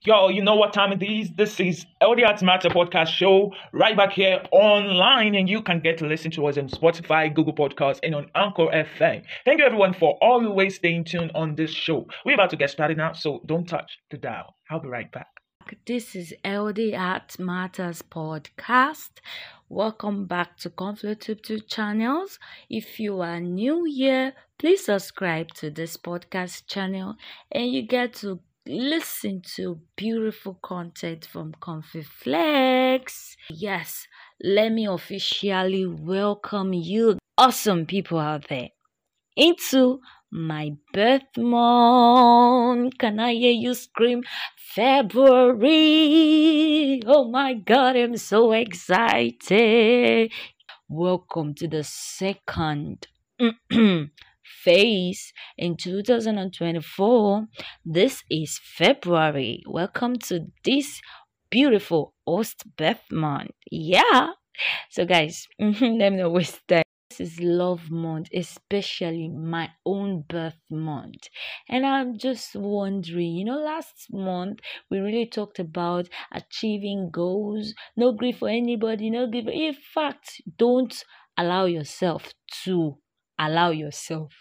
Yo, you know what time it is? This is LD Arts Matter podcast show right back here online, and you can get to listen to us on Spotify, Google Podcasts, and on Anchor FM. Thank you everyone for always staying tuned on this show. We're about to get started now, so don't touch the dial. I'll be right back. This is LD Art Matters podcast. Welcome back to Conflict Tube 2 channels. If you are new here, please subscribe to this podcast channel and you get to listen to beautiful content from Comfy Flex. Yes, let me officially welcome you, awesome people out there, into my birth month. Can I hear you scream February? Oh my God, I'm so excited. Welcome to the second phase in 2024. This is February. Welcome to this beautiful host birth month. Yeah. So guys, let me not waste time. This is love month, especially my own birth month. And I'm just wondering, last month we really talked about achieving goals, no grief for anybody, no grief. In fact, don't allow yourself to allow yourself.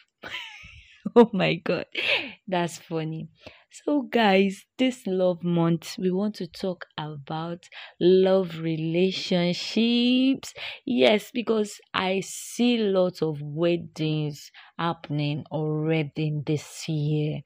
Oh my God, that's funny. So guys, this love month, we want to talk about love relationships. Yes, because I see lots of weddings happening already this year.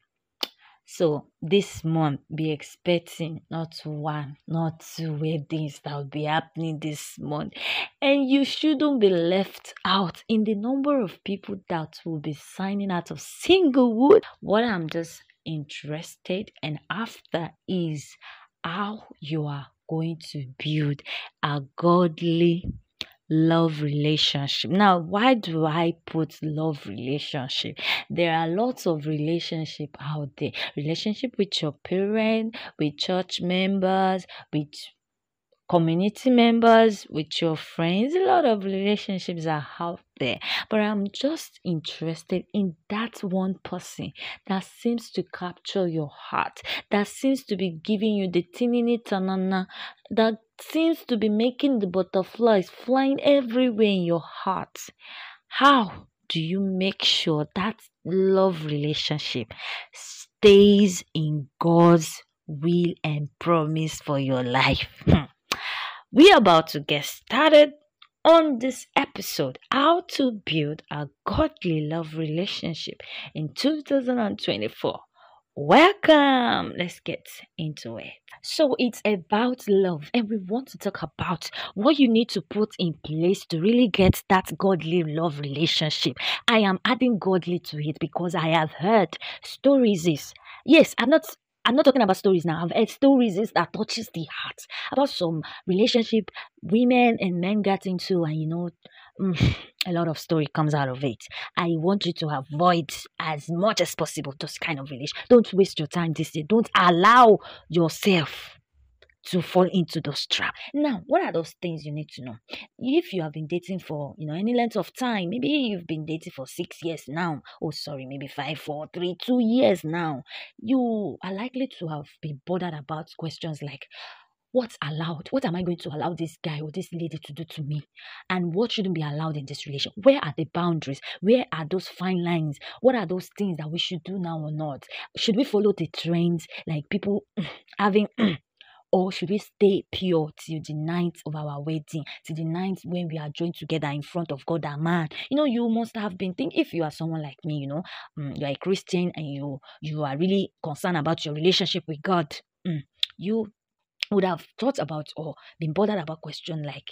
So this month, be expecting not one, not two weddings that will be happening this month. And you shouldn't be left out in the number of people that will be signing out of singlehood. What I'm just interested and after is how you are going to build a godly love relationship. Now, why do I put love relationship? There are lots of relationship out there. Relationship with your parents, with church members, with community members, with your friends. A lot of relationships are out there, but I'm just interested in that one person that seems to capture your heart, that seems to be giving you the tinini tanana, that seems to be making the butterflies flying everywhere in your heart. How do you make sure that love relationship stays in God's will and promise for your life? We're about to get started on this episode, how to build a godly love relationship in 2024. Welcome. Let's get into it. So it's about love, and we want to talk about what you need to put in place to really get that godly love relationship. I am adding godly to it because I have heard stories I'm not talking about stories now. I've heard stories that touches the heart about some relationship women and men get into, and a lot of story comes out of it. I want you to avoid as much as possible those kind of relations. Don't waste your time this year. Don't allow yourself to fall into those traps. Now, what are those things you need to know? If you have been dating for, any length of time, maybe you've been dating for 6 years now. Oh, sorry, maybe 5, 4, 3, 2 years now. You are likely to have been bothered about questions like, what's allowed? What am I going to allow this guy or this lady to do to me? And what shouldn't be allowed in this relation? Where are the boundaries? Where are those fine lines? What are those things that we should do now or not? Should we follow the trends like people having... Or should we stay pure till the night of our wedding, till the night when we are joined together in front of God and man? You must have been thinking, if you are someone like me, you're a Christian and you are really concerned about your relationship with God, you would have thought about or been bothered about questions like,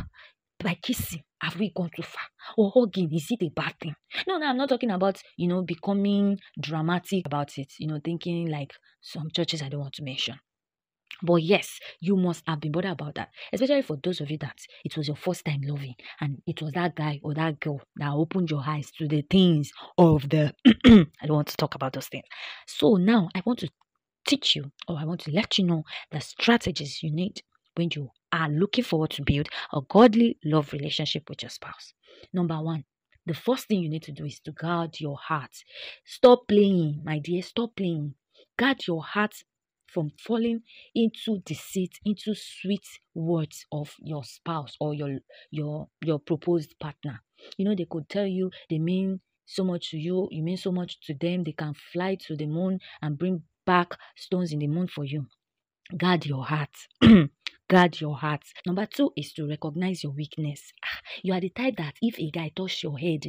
by kissing, have we gone too far? Or hugging, is it a bad thing? No, I'm not talking about, becoming dramatic about it, thinking like some churches I don't want to mention. But yes, you must have been bothered about that, especially for those of you that it was your first time loving and it was that guy or that girl that opened your eyes to the things of the... I don't want to talk about those things. So now I want to teach you, or I want to let you know the strategies you need when you are looking forward to build a godly love relationship with your spouse. Number one, the first thing you need to do is to guard your heart. Stop playing, my dear. Stop playing. Guard your heart from falling into deceit, into sweet words of your spouse or your proposed partner. They could tell you they mean so much to you, you mean so much to them, they can fly to the moon and bring back stones in the moon for you. Guard your heart. Guard your heart. Number 2 is to recognize your weakness. You are the type that if a guy touch your head,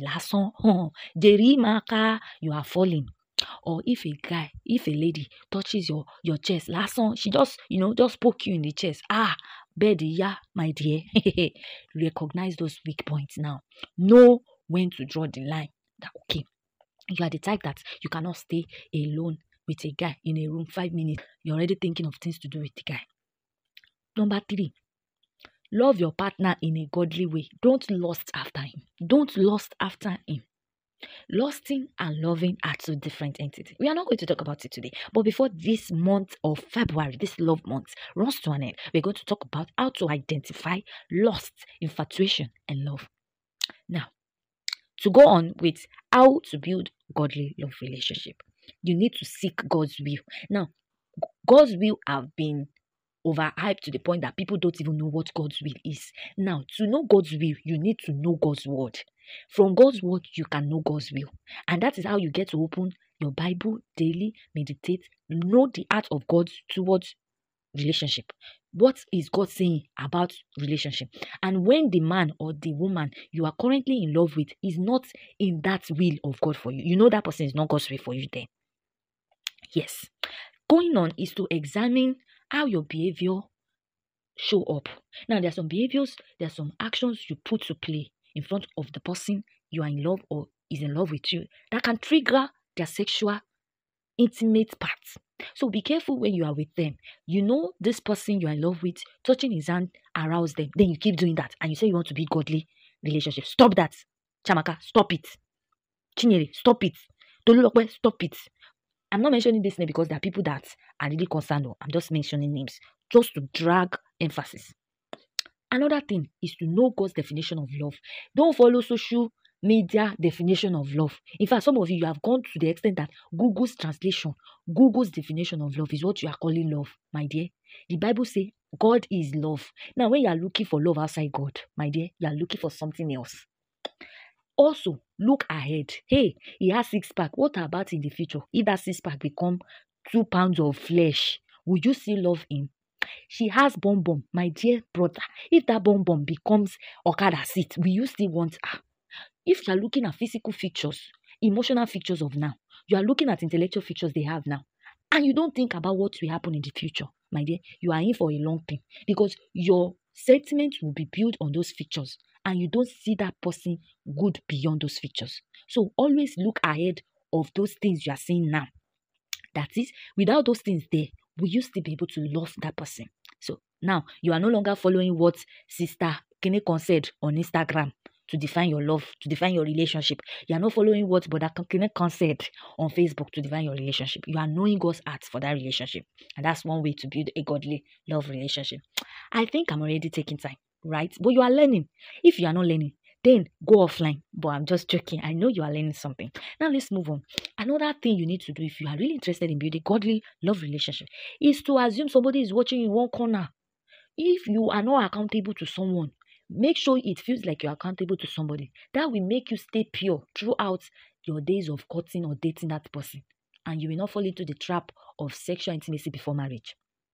you are falling. Or if a lady touches your chest, she just poke you in the chest. Bed, yeah, my dear. Recognize those weak points now. Know when to draw the line. Okay, you are the type that you cannot stay alone with a guy in a room 5 minutes. You're already thinking of things to do with the guy. Number 3, love your partner in a godly way. Don't lust after him. Don't lust after him. Lusting and loving are two different entities. We are not going to talk about it today. But before this month of February, this love month runs to an end, we're going to talk about how to identify lust, infatuation, and love. Now, to go on with how to build godly love relationship, you need to seek God's will. Now, God's will have been overhyped to the point that people don't even know what God's will is. Now, to know God's will, you need to know God's word. From God's word, you can know God's will. And that is how you get to open your Bible daily, meditate, know the heart of God towards relationship. What is God saying about relationship? And when the man or the woman you are currently in love with is not in that will of God for you, you know that person is not God's will for you then. Yes. Going on is to examine how your behavior show up. Now, there are some behaviors, there are some actions you put to play in front of the person you are in love or is in love with you that can trigger their sexual intimate parts. So be careful when you are with them. You know this person you are in love with, touching his hand arouse them. Then you keep doing that and you say you want to be godly relationship. Stop that. Chamaka, stop it. Chinyere, stop it. Tolulope, stop it. I'm not mentioning this name because there are people that are really concerned. I'm just mentioning names just to drag emphasis. Another thing is to know God's definition of love. Don't follow social media definition of love. In fact, some of you have gone to the extent that Google's translation, Google's definition of love is what you are calling love, my dear. The Bible says God is love. Now, when you are looking for love outside God, my dear, you are looking for something else. Also, look ahead. Hey, he has 6-pack. What about in the future? If that 6-pack become 2 pounds of flesh, would you still love him? She has bonbon, my dear brother. If that bonbon becomes Okada seat, will you still want her? If you are looking at physical features, emotional features of now, you are looking at intellectual features they have now, and you don't think about what will happen in the future, my dear, you are in for a long time because your sentiment will be built on those features and you don't see that person good beyond those features. So always look ahead of those things you are seeing now. That is, without those things there, will you still be able to love that person? So now you are no longer following what Sister Kenekon said on Instagram to define your love, to define your relationship. You are not following what Brother Kenekon said on Facebook to define your relationship. You are knowing God's heart for that relationship. And that's one way to build a godly love relationship. I think I'm already taking time, right? But you are learning. If you are not learning, then go offline. But I'm just joking. I know you are learning something. Now let's move on. Another thing you need to do if you are really interested in building godly love relationship is to assume somebody is watching you in one corner. If you are not accountable to someone, make sure it feels like you're accountable to somebody. That will make you stay pure throughout your days of courting or dating that person. And you will not fall into the trap of sexual intimacy before marriage.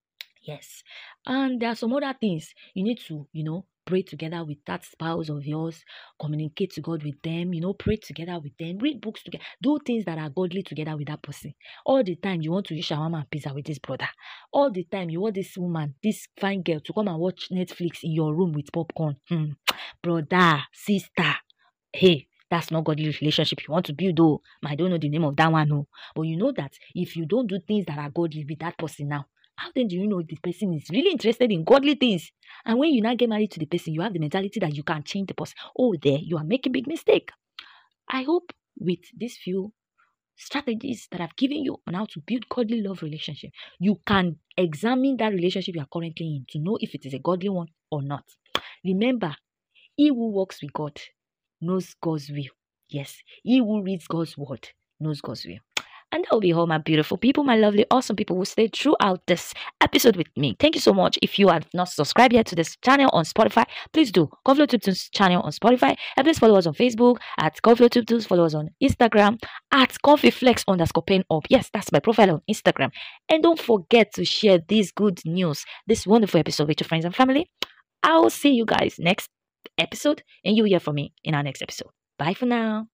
Yes. And there are some other things you need to, pray together with that spouse of yours, communicate to God with them, pray together with them, read books together, do things that are godly together with that person. All the time you want to eat shawarma and pizza with this brother. All the time you want this woman, this fine girl to come and watch Netflix in your room with popcorn. Brother, sister, hey, that's not godly relationship you want to build though. I don't know the name of that one, no. But you know that if you don't do things that are godly with that person now, how then do you know the person is really interested in godly things? And when you now get married to the person, you have the mentality that you can change the person. Oh, there, you are making a big mistake. I hope with these few strategies that I've given you on how to build godly love relationship, you can examine that relationship you are currently in to know if it is a godly one or not. Remember, he who walks with God knows God's will. Yes, he who reads God's word knows God's will. And that will be all, my beautiful people, my lovely, awesome people who stayed throughout this episode with me. Thank you so much. If you have not subscribed yet to this channel on Spotify, please do. Conflow Tunes channel on Spotify. And please follow us on Facebook at Conflow Tunes. Follow us on Instagram at ComfyFlex_PainUp. Yes, that's my profile on Instagram. And don't forget to share this good news, this wonderful episode with your friends and family. I will see you guys next episode, and you will hear from me in our next episode. Bye for now.